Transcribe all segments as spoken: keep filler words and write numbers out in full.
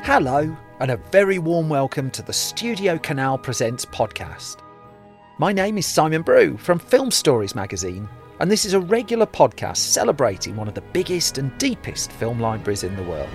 Hello, and a very warm welcome to the Studio Canal Presents podcast. My name is Simon Brew from Film Stories magazine, and this is a regular podcast celebrating one of the biggest and deepest film libraries in the world.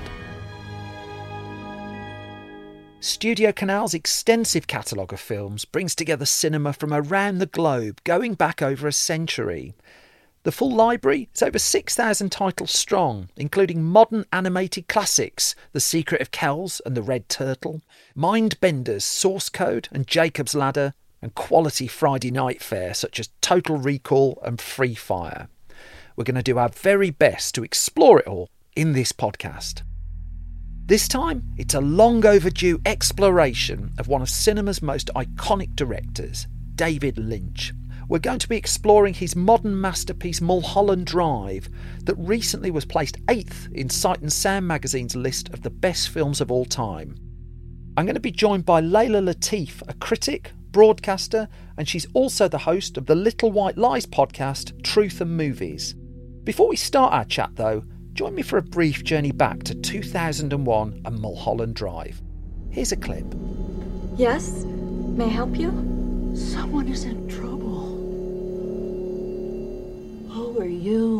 Studio Canal's extensive catalogue of films brings together cinema from around the globe, going back over a century. The full library is over six thousand titles strong, including modern animated classics, The Secret of Kells and the Red Turtle, Mindbender's Source Code and Jacob's Ladder, and quality Friday night fare such as Total Recall and Free Fire. We're going to do our very best to explore it all in this podcast. This time, it's a long overdue exploration of one of cinema's most iconic directors, David Lynch. We're going to be exploring his modern masterpiece Mulholland Drive that recently was placed eighth in Sight and Sound magazine's list of the best films of all time. I'm going to be joined by Layla Latif, a critic, broadcaster, and she's also the host of the Little White Lies podcast, Truth and Movies. Before we start our chat though, join me for a brief journey back to two thousand one and Mulholland Drive. Here's a clip. Yes? May I help you? Someone is in trouble. Who are you?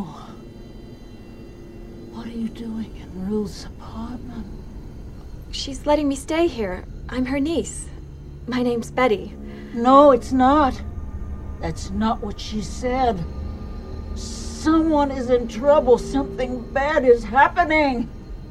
What are you doing in Ruth's apartment? She's letting me stay here. I'm her niece. My name's Betty. No, it's not. That's not what she said. Someone is in trouble. Something bad is happening.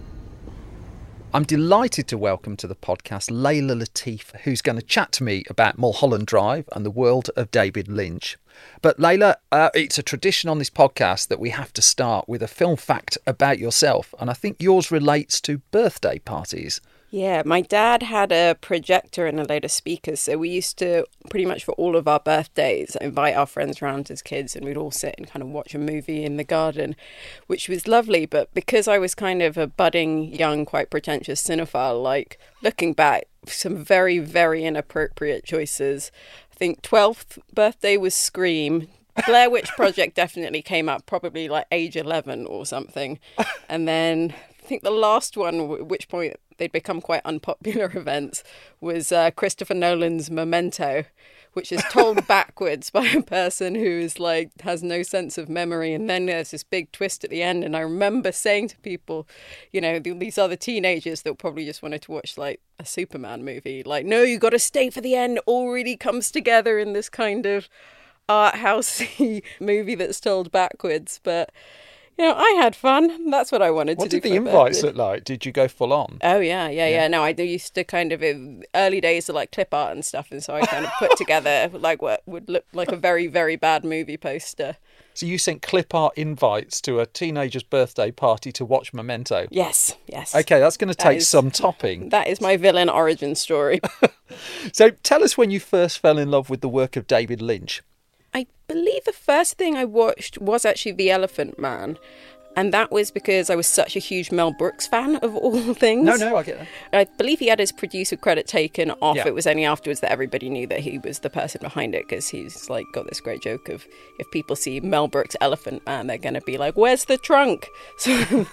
I'm delighted to welcome to the podcast Layla Latif, who's going to chat to me about Mulholland Drive and the world of David Lynch. But Layla, uh, it's a tradition on this podcast that we have to start with a film fact about yourself, and I think yours relates to birthday parties. Yeah, my dad had a projector and a load of speakers, so we used to, pretty much for all of our birthdays, invite our friends around as kids, and we'd all sit and kind of watch a movie in the garden, which was lovely. But because I was kind of a budding, young, quite pretentious cinephile, like, looking back, some very, very inappropriate choices. I think twelfth birthday was Scream. Blair Witch Project definitely came up, probably like age eleven or something. And then I think the last one, at which point they'd become quite unpopular events, was uh, Christopher Nolan's Memento, which is told backwards by a person who is like has no sense of memory, and then there's this big twist at the end. And I remember saying to people, you know, these other teenagers that probably just wanted to watch like a Superman movie, like, no, you got to stay for the end. It all really comes together in this kind of art housey movie that's told backwards, but. You know, I had fun. That's what I wanted what to do. What did the invites look like? Did you go full on? Oh, yeah, yeah, yeah. yeah. No, I used to kind of, in early days of like clip art and stuff. And so I kind of put together like what would look like a very, very bad movie poster. So you sent clip art invites to a teenager's birthday party to watch Memento? Yes, yes. Okay, that's going to take is, some topping. That is my villain origin story. So tell us when you first fell in love with the work of David Lynch. I believe the first thing I watched was actually The Elephant Man. And that was because I was such a huge Mel Brooks fan of all things. No, no, I get that. I believe he had his producer credit taken off. Yeah. It was only afterwards that everybody knew that he was the person behind it, because he's like got this great joke of if people see Mel Brooks' Elephant Man, they're going to be like, where's the trunk? So,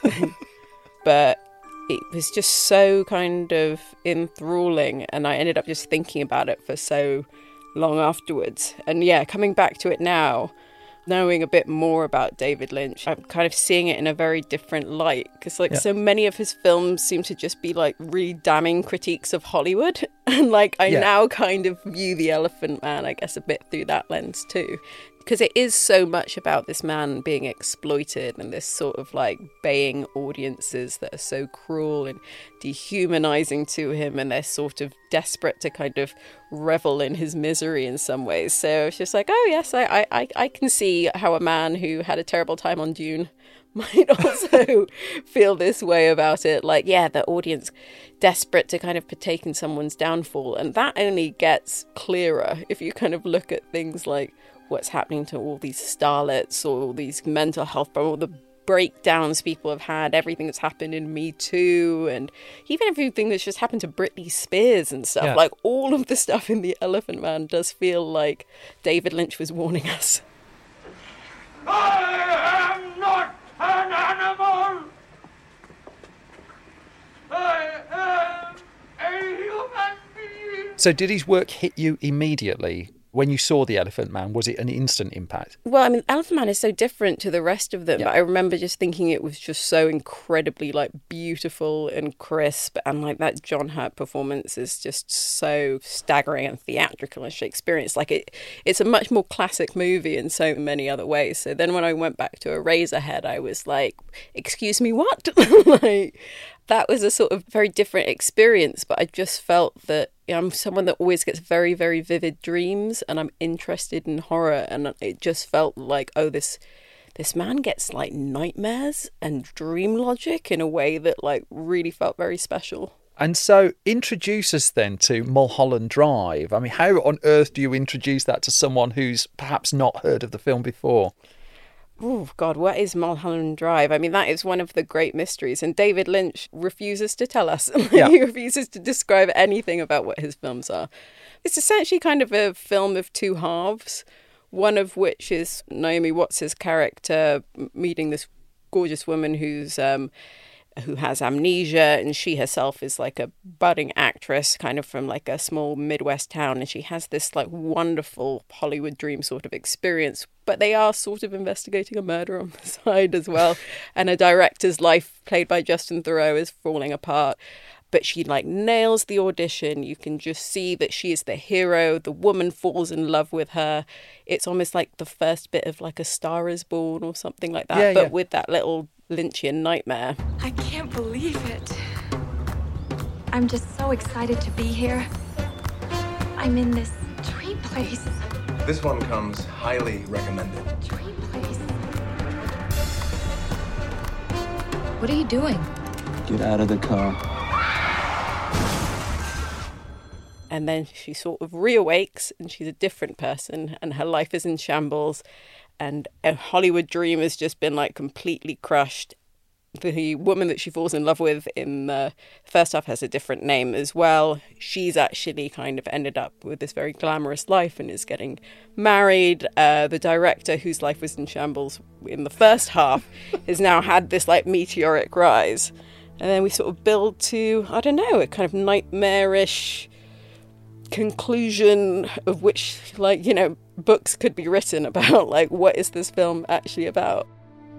but it was just so kind of enthralling. And I ended up just thinking about it for so long afterwards. And yeah, coming back to it now, knowing a bit more about David Lynch, I'm kind of seeing it in a very different light, because like yeah. so many of his films seem to just be like really damning critiques of Hollywood, and like I yeah. now kind of view The Elephant Man, I guess, a bit through that lens too, because it is so much about this man being exploited and this sort of like baying audiences that are so cruel and dehumanizing to him, and they're sort of desperate to kind of revel in his misery in some ways. So it's just like, oh yes, I, I, I can see how a man who had a terrible time on Dune might also feel this way about it. Like, yeah, the audience desperate to kind of partake in someone's downfall. And that only gets clearer if you kind of look at things like what's happening to all these starlets or all these mental health problems, all the breakdowns people have had, everything that's happened in Me Too, and even everything that's just happened to Britney Spears and stuff. Yeah. Like, all of the stuff in The Elephant Man does feel like David Lynch was warning us. I am not an animal! I am So did his work hit you immediately? When you saw The Elephant Man, was it an instant impact? Well, I mean, Elephant Man is so different to the rest of them. Yeah. But I remember just thinking it was just so incredibly, like, beautiful and crisp. And, like, that John Hurt performance is just so staggering and theatrical and Shakespearean. It's like it, it's a much more classic movie in so many other ways. So then when I went back to Eraserhead, I was like, excuse me, what? Like, that was a sort of very different experience. But I just felt that I'm someone that always gets very, very vivid dreams, and I'm interested in horror, and it just felt like, oh, this this man gets like nightmares and dream logic in a way that like really felt very special. And so introduce us then to Mulholland Drive. I mean, how on earth do you introduce that to someone who's perhaps not heard of the film before? Oh, God, what is Mulholland Drive? I mean, that is one of the great mysteries. And David Lynch refuses to tell us. Yeah. He refuses to describe anything about what his films are. It's essentially kind of a film of two halves, one of which is Naomi Watts' character meeting this gorgeous woman who's um, who has amnesia, and she herself is like a budding actress kind of from like a small Midwest town, and she has this like wonderful Hollywood dream sort of experience, but they are sort of investigating a murder on the side as well, and a director's life played by Justin Theroux is falling apart. But she like nails the audition. You can just see that she is the hero. The woman falls in love with her. It's almost like the first bit of like A Star Is Born or something like that, Yeah, but yeah. with that little Lynchian nightmare. I can't believe it. I'm just so excited to be here. I'm in this dream place. This one comes highly recommended. Dream place. What are you doing? Get out of the car. And then she sort of reawakes and she's a different person and her life is in shambles and a Hollywood dream has just been like completely crushed. The woman that she falls in love with in the first half has a different name as well. She's actually kind of ended up with this very glamorous life and is getting married. Uh, the director, whose life was in shambles in the first half, has now had this like meteoric rise. And then we sort of build to, I don't know, a kind of nightmarish conclusion of which, like, you know, books could be written about, like, what is this film actually about?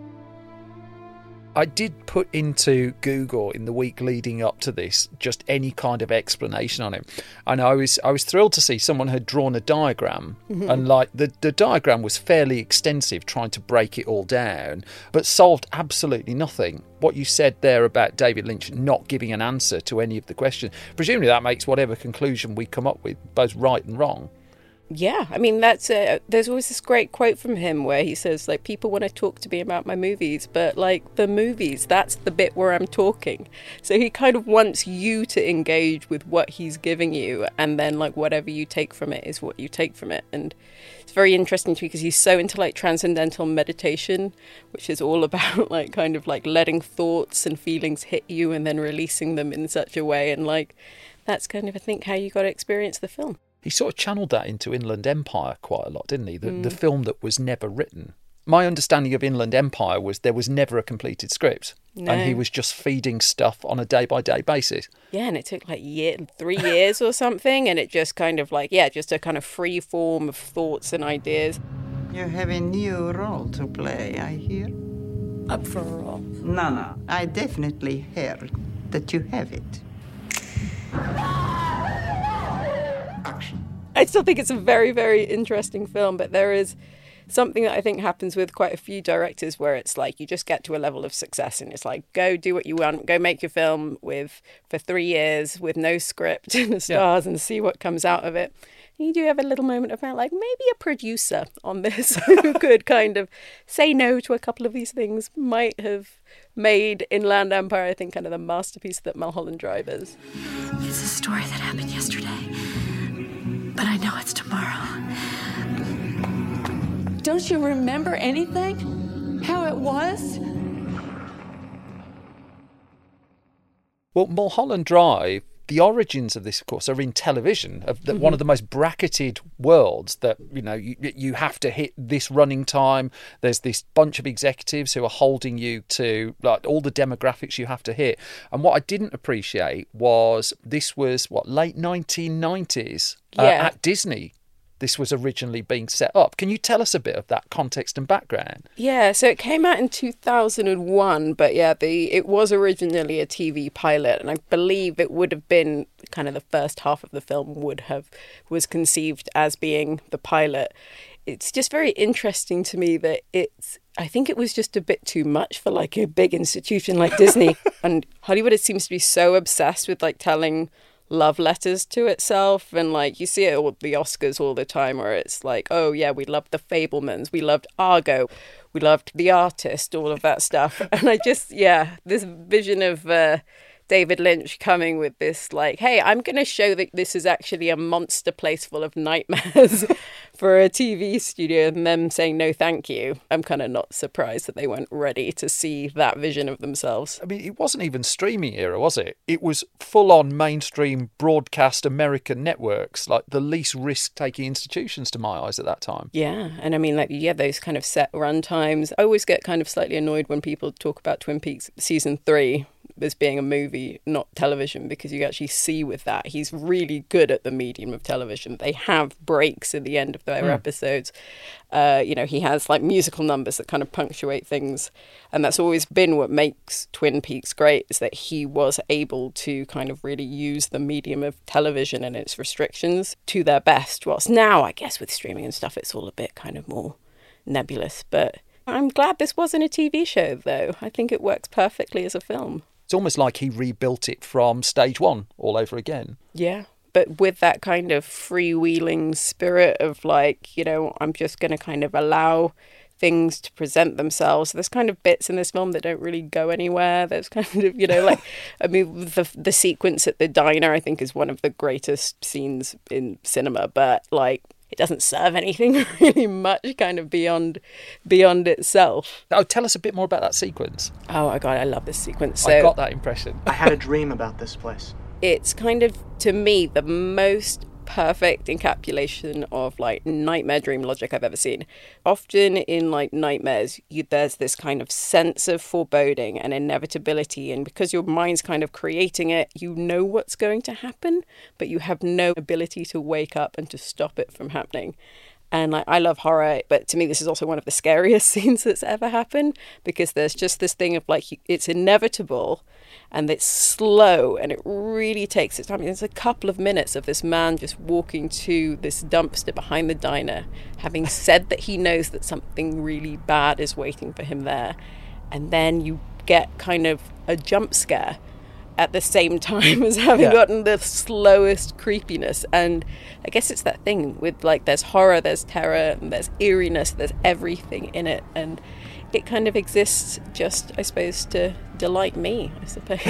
I did put into Google in the week leading up to this just any kind of explanation on it, and I was I was thrilled to see someone had drawn a diagram, mm-hmm. and like the, the diagram was fairly extensive, trying to break it all down, but solved absolutely nothing. What you said there about David Lynch not giving an answer to any of the questions, presumably that makes whatever conclusion we come up with both right and wrong. Yeah, I mean, that's a, there's always this great quote from him where he says, like, people want to talk to me about my movies, but, like, the movies, that's the bit where I'm talking. So he kind of wants you to engage with what he's giving you, and then, like, whatever you take from it is what you take from it. And it's very interesting to me because he's so into, like, transcendental meditation, which is all about, like, kind of, like, letting thoughts and feelings hit you and then releasing them in such a way. And, like, that's kind of, I think, how you got to experience the film. He sort of channeled that into Inland Empire quite a lot, didn't he? The, Mm. the film that was never written. My understanding of Inland Empire was there was never a completed script. No. And he was just feeding stuff on a day-by-day basis. Yeah, and it took like year, three years or something, and it just kind of like, yeah, just a kind of free form of thoughts and ideas. You have a new role to play, I hear. Up for a role. No, no, I definitely heard that you have it. Action. I still think it's a very, very interesting film, but there is something that I think happens with quite a few directors where it's like you just get to a level of success and it's like, go do what you want, go make your film with for three years with no script and the stars yeah. and see what comes out of it. And you do have a little moment about like maybe a producer on this who could kind of say no to a couple of these things might have made Inland Empire, I think, kind of the masterpiece that Mulholland Drive is. It's a story that happened yesterday, but I know it's tomorrow. Don't you remember anything? How it was? Well, Mulholland Drive The origins of this, of course, are in television, of the, mm-hmm. one of the most bracketed worlds that, you know, you, you have to hit this running time. There's this bunch of executives who are holding you to like all the demographics you have to hit. And what I didn't appreciate was this was, what, late nineteen nineties uh, yeah. at Disney. This was originally being set up. Can you tell us a bit of that context and background? Yeah, so it came out in two thousand one, but yeah, the it was originally a T V pilot, and I believe it would have been kind of the first half of the film would have was conceived as being the pilot. It's just very interesting to me that it's I think it was just a bit too much for like a big institution like Disney. And Hollywood, it seems to be so obsessed with like telling love letters to itself, and like you see it with the Oscars all the time where it's like, oh yeah, we loved The Fabelmans, we loved Argo, we loved The Artist, all of that stuff. And I just yeah this vision of uh David Lynch coming with this like, hey, I'm going to show that this is actually a monster place full of nightmares for a T V studio, and them saying no thank you. I'm kind of not surprised that they weren't ready to see that vision of themselves. I mean, it wasn't even streaming era, was it? It was full-on mainstream broadcast American networks, like the least risk-taking institutions to my eyes at that time. Yeah, and I mean, like, yeah, those kind of set run times. I always get kind of slightly annoyed when people talk about Twin Peaks season three as being a movie, not television, because you actually see with that he's really good at the medium of television. They have breaks at the end of their mm. episodes. Uh, you know, he has like musical numbers that kind of punctuate things, and that's always been what makes Twin Peaks great, is that he was able to kind of really use the medium of television and its restrictions to their best. Whilst now, I guess with streaming and stuff, it's all a bit kind of more nebulous. But I'm glad this wasn't a T V show, though. I think it works perfectly as a film. It's almost like he rebuilt it from stage one all over again. Yeah, but with that kind of freewheeling spirit of like, you know, I'm just going to kind of allow things to present themselves. There's kind of bits in this film that don't really go anywhere. There's kind of, you know, like, I mean, the the sequence at the diner, I think, is one of the greatest scenes in cinema, but like, it doesn't serve anything really much kind of beyond beyond itself. Oh, tell us a bit more about that sequence. Oh my God, I love this sequence. So I got that impression. I had a dream about this place. It's kind of, to me, the most perfect encapsulation of like nightmare dream logic I've ever seen. Often in like nightmares, you, there's this kind of sense of foreboding and inevitability, and because your mind's kind of creating it, you know what's going to happen, but you have no ability to wake up and to stop it from happening. And like, I love horror, but to me this is also one of the scariest scenes that's ever happened, because there's just this thing of like, it's inevitable and it's slow and it really takes its time. I mean, there's a couple of minutes of this man just walking to this dumpster behind the diner, having said that he knows that something really bad is waiting for him there. And then you get kind of a jump scare at the same time as having yeah. gotten the slowest creepiness. And I guess it's that thing with like, there's horror, there's terror, and there's eeriness, there's everything in it. And it kind of exists just, I suppose, to delight me, I suppose.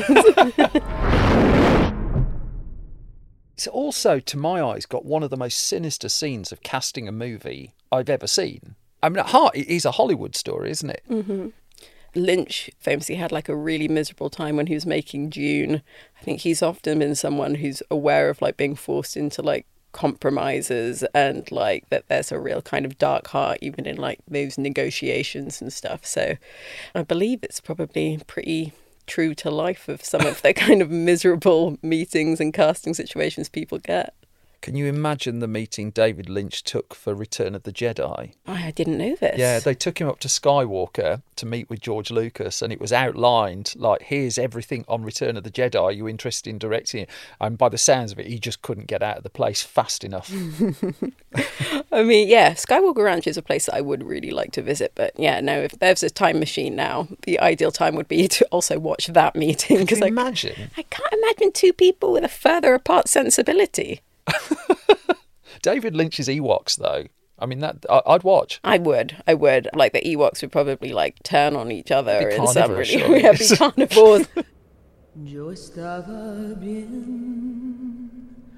It's also, to my eyes, got one of the most sinister scenes of casting a movie I've ever seen. I mean, at heart, it is a Hollywood story, isn't it? Mm-hmm. Lynch famously had like a really miserable time when he was making Dune. I think he's often been someone who's aware of like being forced into like compromises, and like that there's a real kind of dark heart even in like those negotiations and stuff. So I believe it's probably pretty true to life of some of the kind of miserable meetings and casting situations people get. Can you imagine the meeting David Lynch took for Return of the Jedi? Oh, I didn't know this. Yeah, they took him up to Skywalker to meet with George Lucas, and it was outlined like, here's everything on Return of the Jedi. Are you interested in directing it? And by the sounds of it, he just couldn't get out of the place fast enough. I mean, yeah, Skywalker Ranch is a place that I would really like to visit. But yeah, no, if there's a time machine now, the ideal time would be to also watch that meeting. Can you I, imagine? I can't imagine two people with a further apart sensibility. David Lynch's Ewoks, though. I mean, that I, I'd watch. I would. I would. Like, the Ewoks would probably, like, turn on each other in some really... Sure, yeah, be carnivores. Yo estaba bien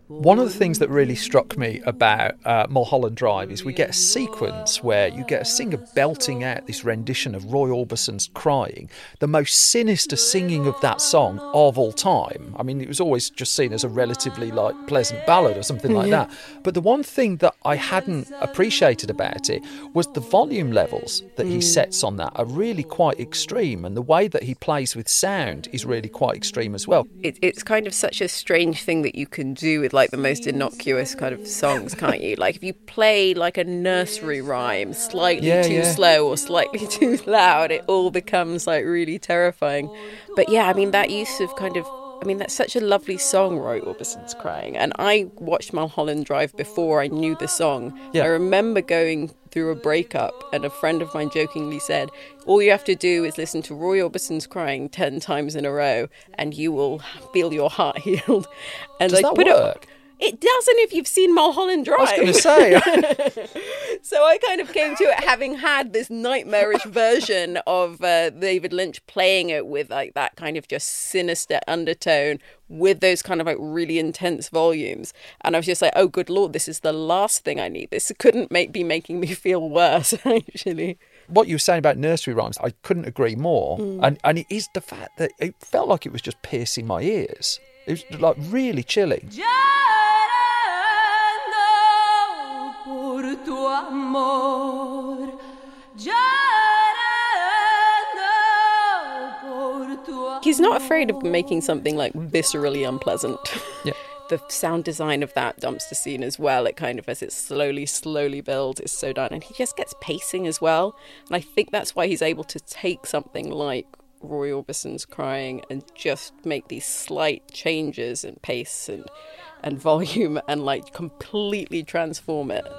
One of the things that really struck me about uh, Mulholland Drive is we get a sequence where you get a singer belting out this rendition of Roy Orbison's Crying, the most sinister singing of that song of all time. I mean, it was always just seen as a relatively like pleasant ballad or something like Yeah. that. But the one thing that I hadn't appreciated about it was the volume levels that he Mm. sets on that are really quite extreme, and the way that he plays with sound is really quite extreme as well. It, it's kind of such a strange thing that you can do with like the most innocuous kind of songs, can't you? Like if you play like a nursery rhyme slightly Yeah, too yeah. slow or slightly too loud, it all becomes like really terrifying. But yeah, I mean that use of kind of I mean, that's such a lovely song, Roy Orbison's Crying. And I watched Mulholland Drive before I knew the song. Yeah. I remember going through a breakup and a friend of mine jokingly said, all you have to do is listen to Roy Orbison's Crying ten times in a row and you will feel your heart healed. And Does I that put work? It, it doesn't if you've seen Mulholland Drive. I was going to say. So I kind of came to it having had this nightmarish version of uh, David Lynch playing it with like that kind of just sinister undertone with those kind of like really intense volumes. And I was just like, oh, good Lord, this is the last thing I need. This couldn't make be making me feel worse, actually. What you were saying about nursery rhymes, I couldn't agree more. Mm. And and it is the fact that it felt like it was just piercing my ears. It was like really chilling. He's not afraid of making something like viscerally unpleasant. Yeah. The sound design of that dumpster scene as well, it kind of as it slowly, slowly builds, is so done. And he just gets pacing as well. And I think that's why he's able to take something like Roy Orbison's Crying and just make these slight changes in pace and, and volume and like completely transform it.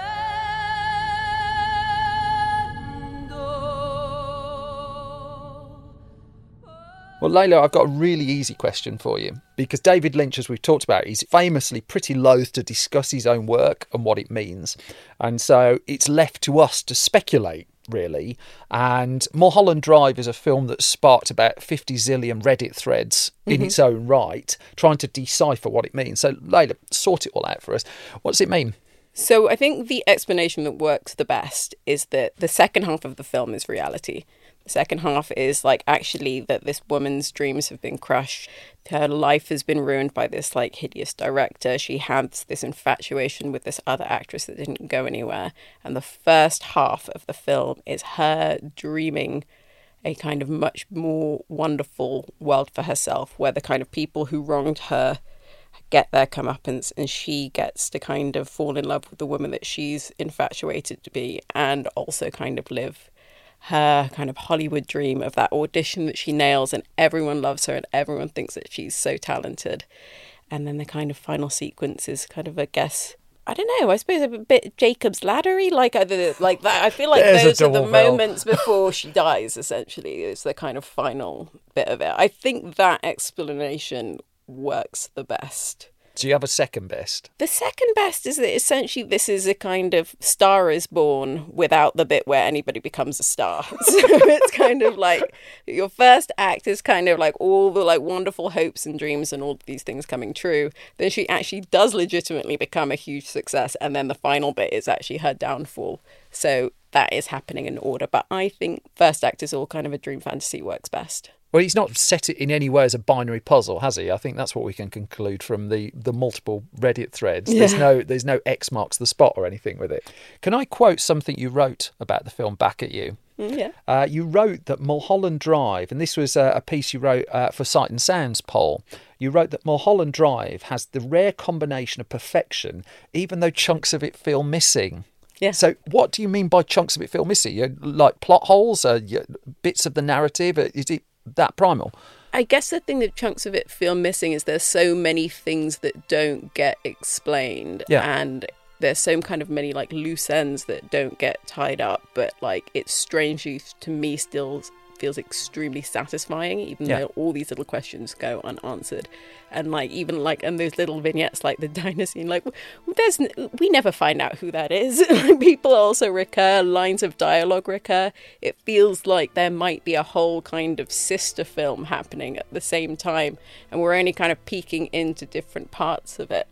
Well, Layla, I've got a really easy question for you. Because David Lynch, as we've talked about, he's famously pretty loath to discuss his own work and what it means. And so it's left to us to speculate, really. And Mulholland Drive is a film that sparked about fifty zillion Reddit threads in Mhm. its own right, trying to decipher what it means. So, Layla, sort it all out for us. What does it mean? So I think the explanation that works the best is that the second half of the film is reality. The second half is like actually that this woman's dreams have been crushed. Her life has been ruined by this like hideous director. She had this infatuation with this other actress that didn't go anywhere. And the first half of the film is her dreaming a kind of much more wonderful world for herself, where the kind of people who wronged her get their comeuppance and she gets to kind of fall in love with the woman that she's infatuated to be, and also kind of live her kind of Hollywood dream of that audition that she nails and everyone loves her and everyone thinks that she's so talented. And then the kind of final sequence is kind of, I guess, I don't know, I suppose a bit Jacob's Laddery, like either like that. I feel like There's a those are the double bill. moments before she dies, essentially, is the kind of final bit of it. I think that explanation works the best. Do you have a second best? The second best is that essentially this is a kind of Star is Born without the bit where anybody becomes a star. So it's kind of like your first act is kind of like all the like wonderful hopes and dreams and all of these things coming true. Then she actually does legitimately become a huge success. And then the final bit is actually her downfall. So that is happening in order. But I think first act is all kind of a dream fantasy works best. Well, he's not set it in any way as a binary puzzle, has he? I think that's what we can conclude from the, the multiple Reddit threads. Yeah. There's no there's no X marks the spot or anything with it. Can I quote something you wrote about the film back at you? Mm, yeah. Uh, you wrote that Mulholland Drive, and this was uh, a piece you wrote uh, for Sight and Sound's poll. You wrote that Mulholland Drive has the rare combination of perfection, even though chunks of it feel missing. Yeah. So what do you mean by chunks of it feel missing? You like plot holes, uh, you- bits of the narrative? Is it that primal? I guess the thing that chunks of it feel missing is there's so many things that don't get explained. Yeah. And there's so kind of many like loose ends that don't get tied up, but like it's strangely to me still feels extremely satisfying, even Yeah. though all these little questions go unanswered. And like even like and those little vignettes like the diner scene, like there's we never find out who that is. People also recur, lines of dialogue recur. It feels like there might be a whole kind of sister film happening at the same time, and we're only kind of peeking into different parts of it.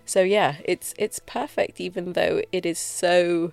So yeah, it's it's perfect, even though it is so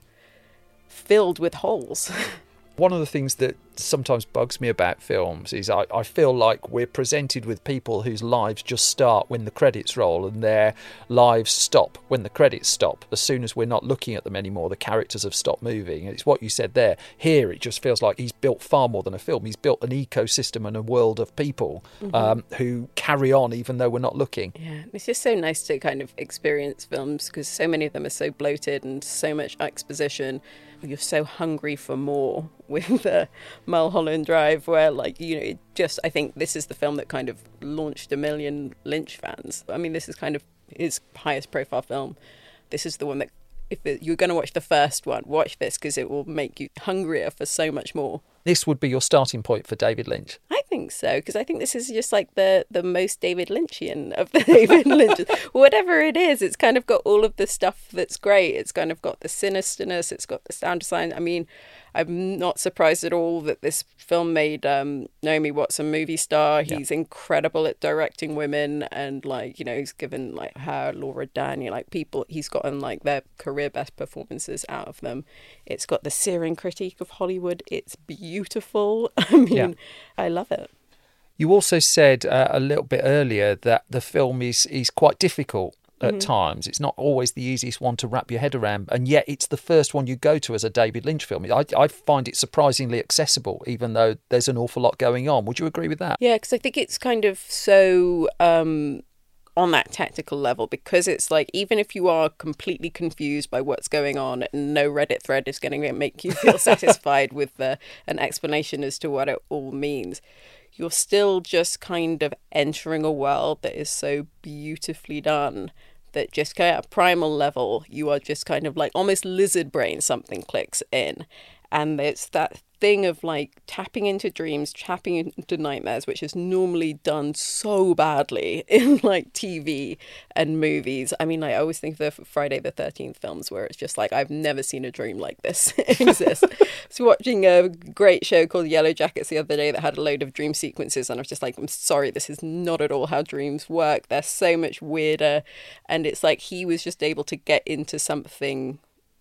filled with holes. One of the things that sometimes bugs me about films is I, I feel like we're presented with people whose lives just start when the credits roll and their lives stop when the credits stop. As soon as we're not looking at them anymore, the characters have stopped moving. It's what you said there. Here, it just feels like he's built far more than a film. He's built an ecosystem and a world of people mm-hmm. um, who carry on even though we're not looking. Yeah, it's just so nice to kind of experience films because so many of them are so bloated and so much exposition. You're so hungry for more with uh, Mulholland Drive, where, like, you know, it just, I think this is the film that kind of launched a million Lynch fans. I mean, this is kind of his highest profile film. This is the one that, if it, you're going to watch the first one, watch this because it will make you hungrier for so much more. This would be your starting point for David Lynch. I think so, because I think this is just like the, the most David Lynchian of the David Lynches. Whatever it is, it's kind of got all of the stuff that's great. It's kind of got the sinisterness, it's got the sound design. I mean, I'm not surprised at all that this film made um, Naomi Watts a movie star. He's yeah. incredible at directing women, and, like, you know, he's given, like, her, Laura Dern, like, people, he's gotten, like, their career best performances out of them. It's got the searing critique of Hollywood. It's beautiful. I mean, yeah. I love it. You also said uh, a little bit earlier that the film is is quite difficult at mm-hmm. times. It's not always the easiest one to wrap your head around, and yet it's the first one you go to as a David Lynch film. I, I find it surprisingly accessible, even though there's an awful lot going on. Would you agree with that? Yeah, because I think it's kind of so um, on that technical level, because it's like, even if you are completely confused by what's going on, no Reddit thread is going to make you feel satisfied with the, an explanation as to what it all means. You're still just kind of entering a world that is so beautifully done that just kind of at a primal level, you are just kind of like almost lizard brain, something clicks in. And it's that thing of, like, tapping into dreams, tapping into nightmares, which is normally done so badly in, like, T V and movies. I mean, like, I always think of the Friday the thirteenth films where it's just like, I've never seen a dream like this exist. I was watching a great show called Yellow Jackets the other day that had a load of dream sequences, and I was just like, I'm sorry, this is not at all how dreams work. They're so much weirder. And it's like he was just able to get into something,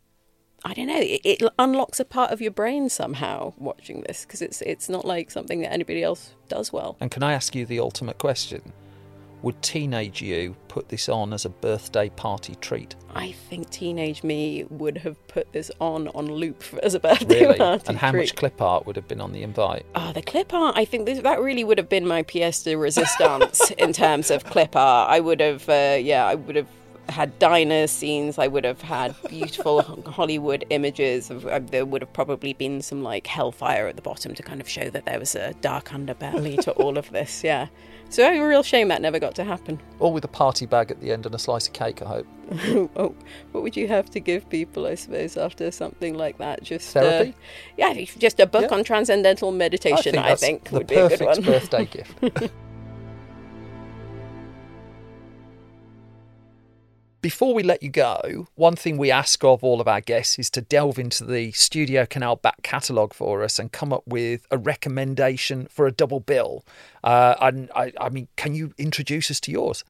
I don't know, it, it unlocks a part of your brain somehow watching this, because it's it's not like something that anybody else does well. And can I ask you the ultimate question? Would teenage you put this on as a birthday party treat? I think teenage me would have put this on on loop as a birthday really? party And how treat. much clip art would have been on the invite? Oh, the clip art, I think this, that really would have been my pièce de résistance in terms of clip art. I would have, uh, yeah, I would have had diner scenes. I would have had beautiful Hollywood images of, uh, there would have probably been some, like, hellfire at the bottom to kind of show that there was a dark underbelly to all of this. Yeah, so a real shame that never got to happen. All with a party bag at the end and a slice of cake, I hope. Oh, what would you have to give people, I suppose, after something like that? Just therapy? Uh, yeah, just a book yeah. on transcendental meditation. I think, I think the would be a good one. perfect birthday gift. Before we let you go, one thing we ask of all of our guests is to delve into the Studio Canal back catalogue for us and come up with a recommendation for a double bill. Uh, and I, I mean, can you introduce us to yours?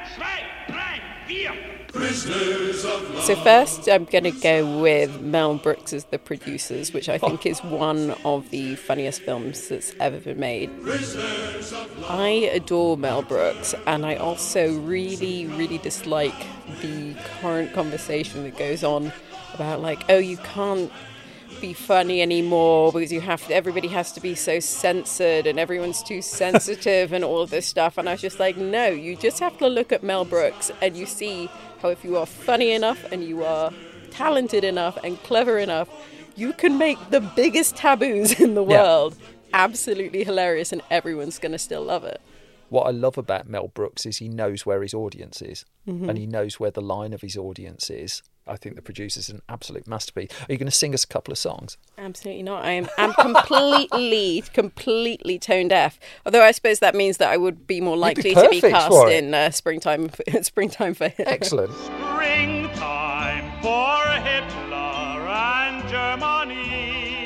So first, I'm going to go with Mel Brooks as The Producers, which I think is one of the funniest films that's ever been made. I adore Mel Brooks, and I also really, really dislike the current conversation that goes on about, like, oh, you can't be funny anymore because you have to, everybody has to be so censored and everyone's too sensitive and all of this stuff. And I was just like, no, you just have to look at Mel Brooks and you see how if you are funny enough and you are talented enough and clever enough, you can make the biggest taboos in the world yeah. absolutely hilarious, and everyone's going to still love it. What I love about Mel Brooks is he knows where his audience is, mm-hmm. and he knows where the line of his audience is. I think The Producers is an absolute masterpiece. Are you going to sing us a couple of songs? Absolutely not. I am I'm completely, completely tone deaf. Although I suppose that means that I would be more likely be to be cast in uh, Springtime Springtime for Hitler. Excellent. Springtime for Hitler and Germany.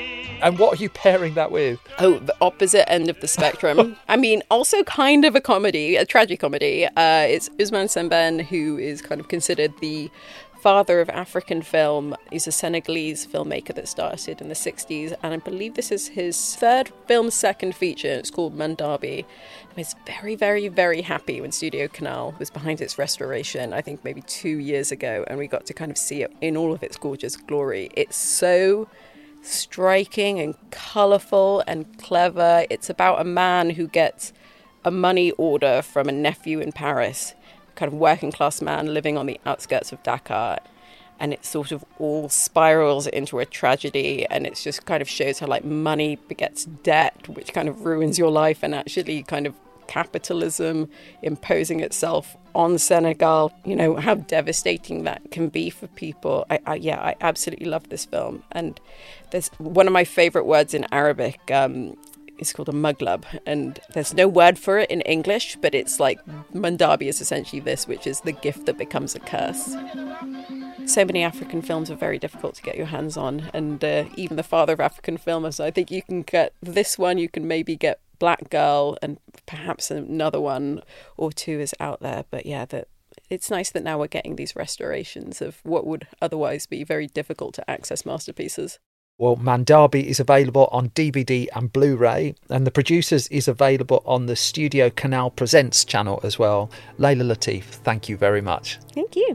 And what are you pairing that with? Oh, the opposite end of the spectrum. I mean, also kind of a comedy, a tragicomedy. Uh, it's Ousmane Sembène, who is kind of considered the father of African film. He's a Senegalese filmmaker that started in the sixties, and I believe this is his third film, second feature. It's called Mandabi. I was very, very, very happy when Studio Canal was behind its restoration, I think maybe two years ago, and we got to kind of see it in all of its gorgeous glory. It's so striking and colourful and clever. It's about a man who gets a money order from a nephew in Paris, kind of working class man living on the outskirts of Dakar, and it sort of all spirals into a tragedy, and it just kind of shows how like money begets debt, which kind of ruins your life, and actually kind of capitalism imposing itself on Senegal, you know, how devastating that can be for people. I, I yeah, I absolutely love this film, and there's one of my favourite words in Arabic. Um, It's called a muglab, and there's no word for it in English, but it's like Mandabi is essentially this, which is the gift that becomes a curse. So many African films are very difficult to get your hands on, and uh, even the father of African filmers, I think you can get this one, you can maybe get Black Girl, and perhaps another one or two is out there. But yeah, that it's nice that now we're getting these restorations of what would otherwise be very difficult to access masterpieces. Well, Mandabi is available on D V D and Blu-ray, and The Producers is available on the Studio Canal Presents channel as well. Layla Latif, thank you very much. Thank you.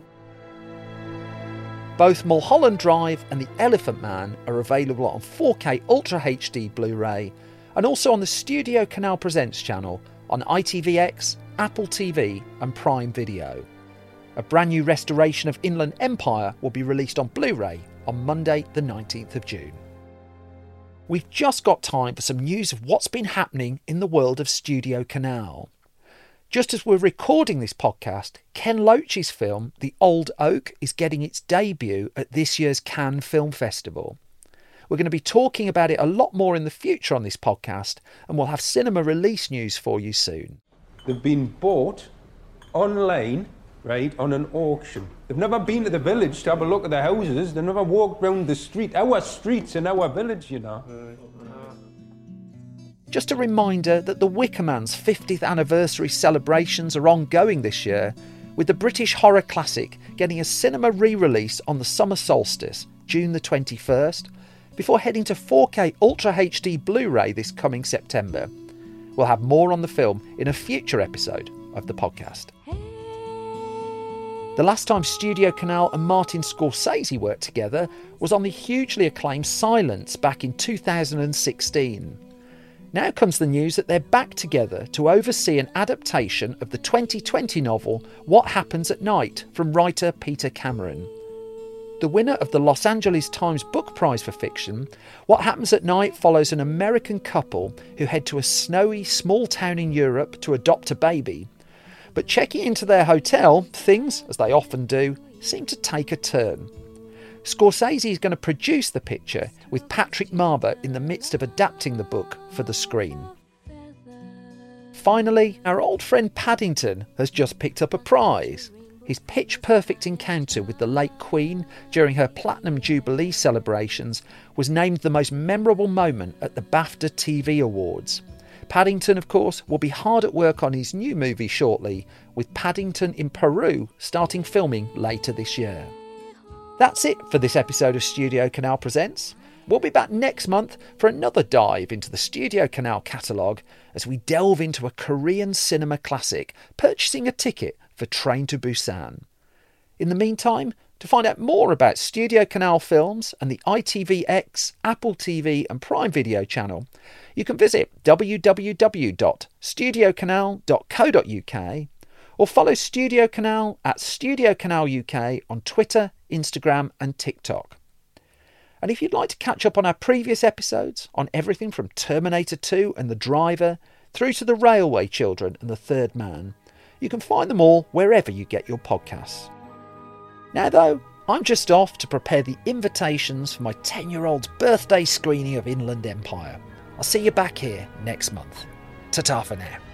Both Mulholland Drive and The Elephant Man are available on four K Ultra H D Blu-ray, and also on the Studio Canal Presents channel on I T V X, Apple T V and Prime Video. A brand new restoration of Inland Empire will be released on Blu-ray on Monday the nineteenth of June. We've just got time for some news of what's been happening in the world of Studio Canal. Just as we're recording this podcast, Ken Loach's film The Old Oak is getting its debut at this year's Cannes Film Festival. We're going to be talking about it a lot more in the future on this podcast, and we'll have cinema release news for you soon. They've been bought online, right, on an auction. They've never been to the village to have a look at the houses. They've never walked round the street. Our streets in our village, you know. Just a reminder that the Wicker Man's fiftieth anniversary celebrations are ongoing this year, with the British horror classic getting a cinema re-release on the summer solstice, June the twenty-first, before heading to four K Ultra H D Blu-ray this coming September. We'll have more on the film in a future episode of the podcast. The last time Studio Canal and Martin Scorsese worked together was on the hugely acclaimed Silence back in two thousand sixteen. Now comes the news that they're back together to oversee an adaptation of the twenty twenty novel What Happens at Night from writer Peter Cameron. The winner of the Los Angeles Times Book Prize for Fiction, What Happens at Night follows an American couple who head to a snowy small town in Europe to adopt a baby. But checking into their hotel, things, as they often do, seem to take a turn. Scorsese is going to produce the picture, with Patrick Marber in the midst of adapting the book for the screen. Finally, our old friend Paddington has just picked up a prize. His pitch-perfect encounter with the late Queen during her Platinum Jubilee celebrations was named the most memorable moment at the BAFTA T V Awards. Paddington, of course, will be hard at work on his new movie shortly, with Paddington in Peru starting filming later this year. That's it for this episode of Studio Canal Presents. We'll be back next month for another dive into the Studio Canal catalogue as we delve into a Korean cinema classic, purchasing a ticket for Train to Busan. In the meantime, to find out more about Studio Canal films and the I T V X, Apple T V and Prime Video channel, you can visit w w w dot studio canal dot co dot u k or follow Studio Canal at Studio Canal U K on Twitter, Instagram and TikTok. And if you'd like to catch up on our previous episodes on everything from Terminator two and The Driver through to The Railway Children and The Third Man, you can find them all wherever you get your podcasts. Now though, I'm just off to prepare the invitations for my ten-year-old's birthday screening of Inland Empire. I'll see you back here next month. Ta-ta for now.